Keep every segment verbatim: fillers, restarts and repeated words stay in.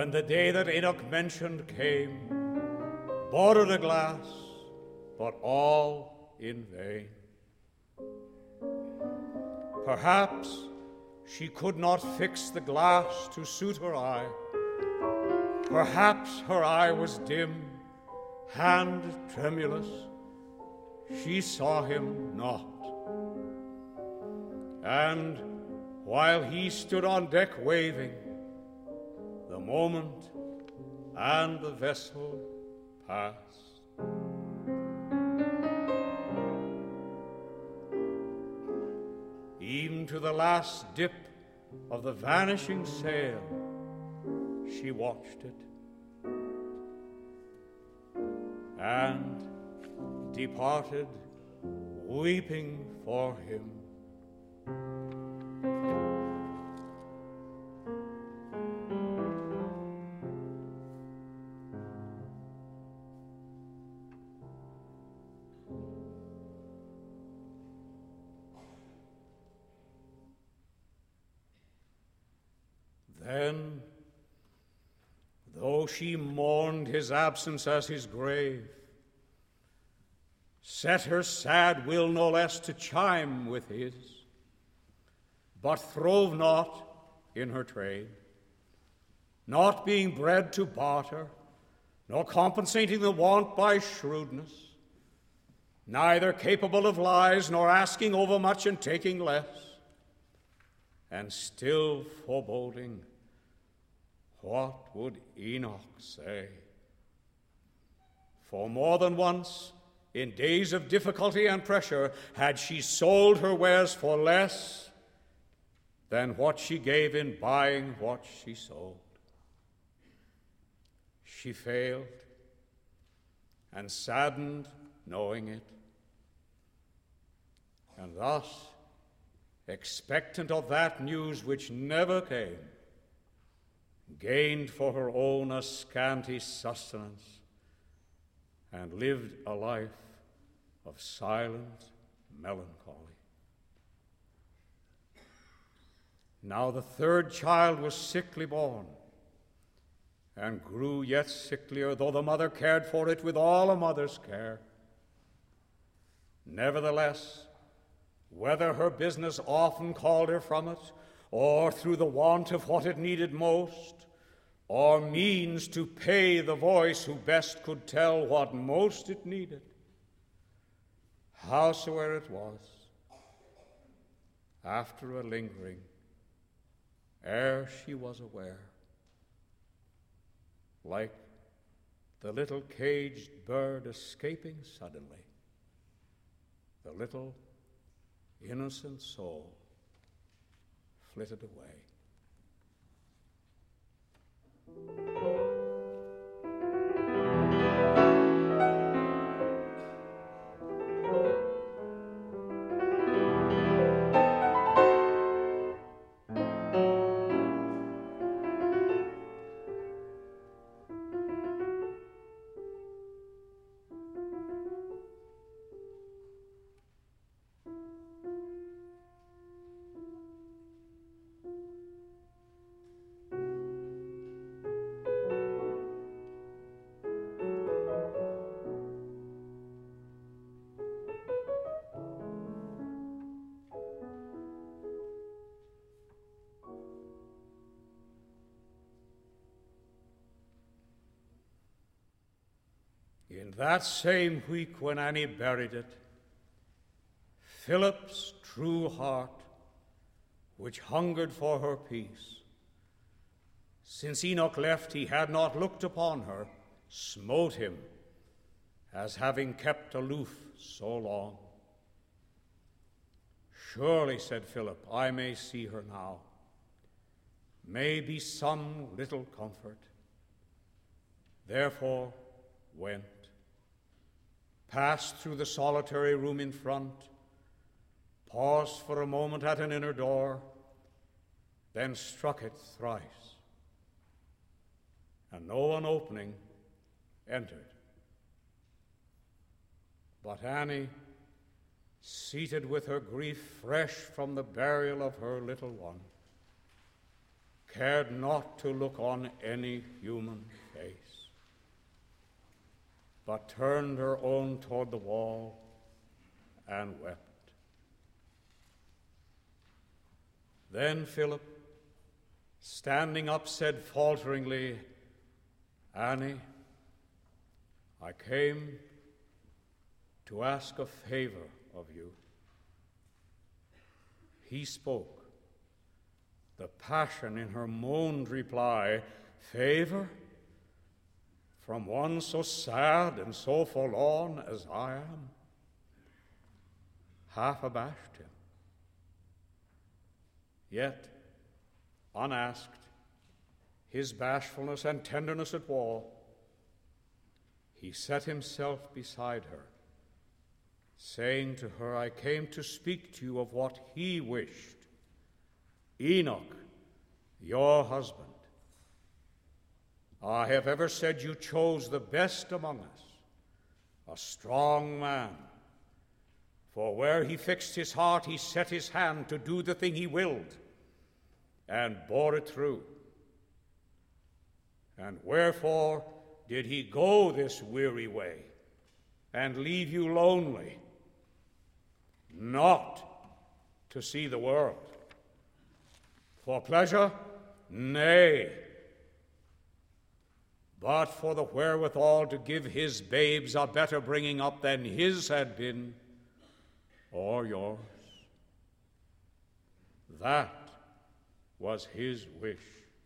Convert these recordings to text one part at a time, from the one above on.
when the day that Enoch mentioned came, bordered a glass, but all in vain. Perhaps she could not fix the glass to suit her eye. Perhaps her eye was dim, hand tremulous. She saw him not. And while he stood on deck waving, the moment and the vessel passed. Even to the last dip of the vanishing sail, she watched it and departed, weeping for him. Then, though she mourned his absence as his grave, set her sad will no less to chime with his, but throve not in her trade, not being bred to barter, nor compensating the want by shrewdness, neither capable of lies, nor asking overmuch and taking less, and still foreboding, what would Enoch say? For more than once, in days of difficulty and pressure, had she sold her wares for less than what she gave in buying what she sold. She failed, and saddened knowing it. And thus, expectant of that news which never came, gained for her own a scanty sustenance, and lived a life of silent melancholy. Now the third child was sickly born, and grew yet sicklier, though the mother cared for it with all a mother's care. Nevertheless, whether her business often called her from it, or through the want of what it needed most, or means to pay the voice who best could tell what most it needed, howsoever it was, after a lingering, ere she was aware, like the little caged bird escaping suddenly, the little innocent soul flitted away. In that same week when Annie buried it, Philip's true heart, which hungered for her peace, since Enoch left he had not looked upon her, smote him as having kept aloof so long. Surely, said Philip, I may see her now, may be some little comfort. Therefore went, passed through the solitary room in front, paused for a moment at an inner door, then struck it thrice, and no one opening, entered. But Annie, seated with her grief fresh from the burial of her little one, cared not to look on any human face, but turned her own toward the wall and wept. Then Philip, standing up, said falteringly, "Annie, I came to ask a favor of you." He spoke. The passion in her moaned reply, "Favor? From one so sad and so forlorn as I am?" half abashed him. Yet, unasked, his bashfulness and tenderness at war, he set himself beside her, saying to her, "I came to speak to you of what he wished. Enoch, your husband. I have ever said you chose the best among us, a strong man. For where he fixed his heart, he set his hand to do the thing he willed, and bore it through. And wherefore did he go this weary way, and leave you lonely? Not to see the world. For pleasure? Nay. But for the wherewithal to give his babes a better bringing up than his had been, or yours. That was his wish.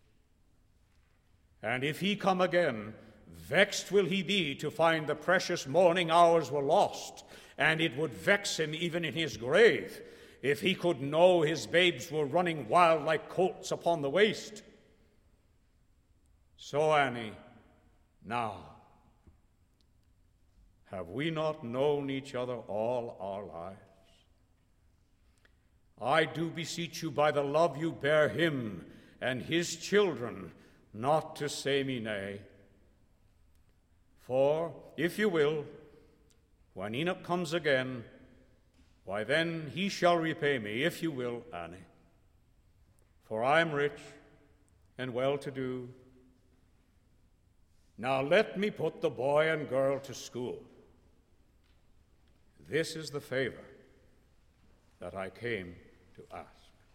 And if he come again, vexed will he be to find the precious morning hours were lost, and it would vex him even in his grave, if he could know his babes were running wild like colts upon the waste. So, Annie, now, have we not known each other all our lives? I do beseech you by the love you bear him and his children, not to say me nay. For, if you will, when Enoch comes again, why then he shall repay me, if you will, Annie. For I am rich and well-to-do. Now let me put the boy and girl to school. This is the favor that I came to ask."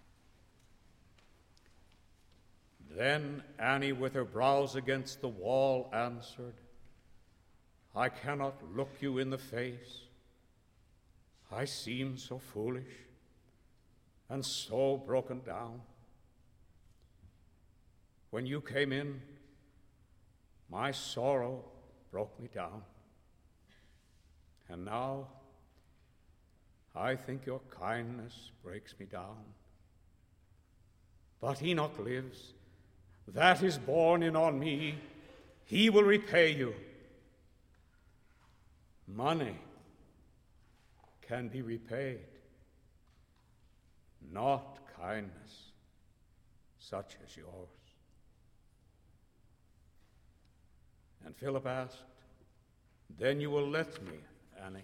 Then Annie, with her brows against the wall, answered, "I cannot look you in the face. I seem so foolish and so broken down. When you came in, my sorrow broke me down. And now I think your kindness breaks me down. But Enoch lives. That is borne in on me. He will repay you. Money can be repaid, not kindness such as yours." And Philip asked, "Then you will let me, Annie?"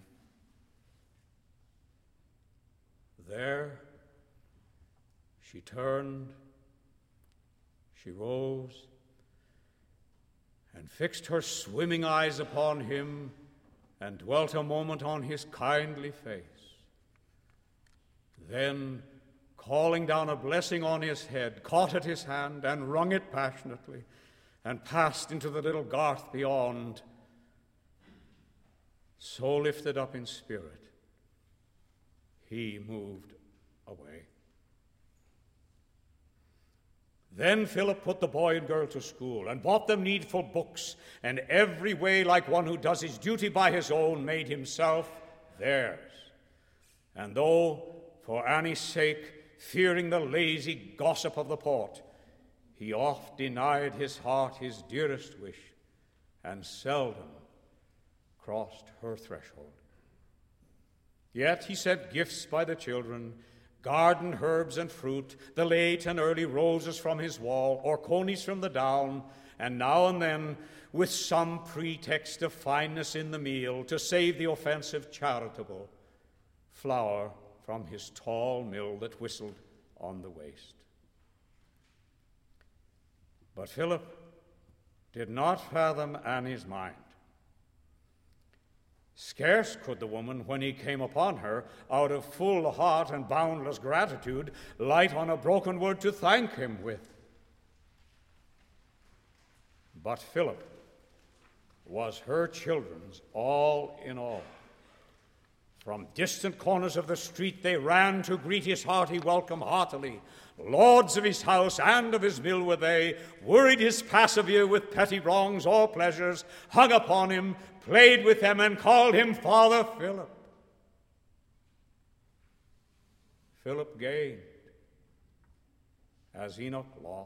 There she turned, she rose, and fixed her swimming eyes upon him, and dwelt a moment on his kindly face. Then, calling down a blessing on his head, caught at his hand and wrung it passionately, and passed into the little garth beyond. So lifted up in spirit, he moved away. Then Philip put the boy and girl to school, and bought them needful books, and every way, like one who does his duty by his own, made himself theirs. And though, for Annie's sake, fearing the lazy gossip of the port, he oft denied his heart his dearest wish, and seldom crossed her threshold. Yet he sent gifts by the children, garden herbs and fruit, the late and early roses from his wall, or conies from the down, and now and then, with some pretext of fineness in the meal, to save the offensive charitable, flour from his tall mill that whistled on the waste. But Philip did not fathom Annie's mind. Scarce could the woman, when he came upon her, out of full heart and boundless gratitude, light on a broken word to thank him with. But Philip was her children's all in all. From distant corners of the street they ran to greet his hearty welcome heartily. Lords of his house and of his mill were they, worried his passivure with petty wrongs or pleasures, hung upon him, played with him, and called him Father Philip. Philip gained as Enoch lost.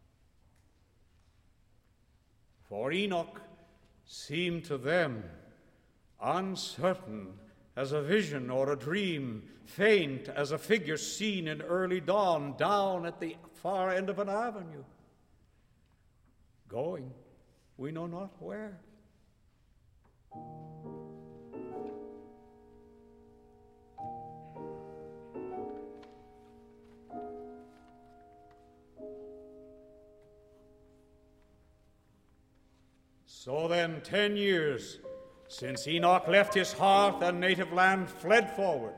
For Enoch seemed to them uncertain as a vision or a dream, faint as a figure seen in early dawn down at the far end of an avenue, going we know not where. So then, ten years since Enoch left his hearth and native land, fled forward,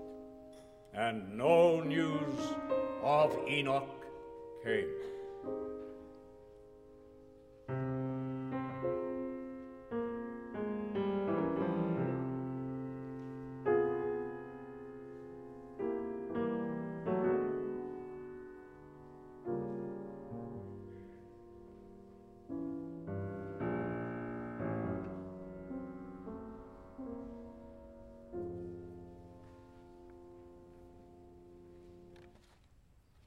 and no news of Enoch came.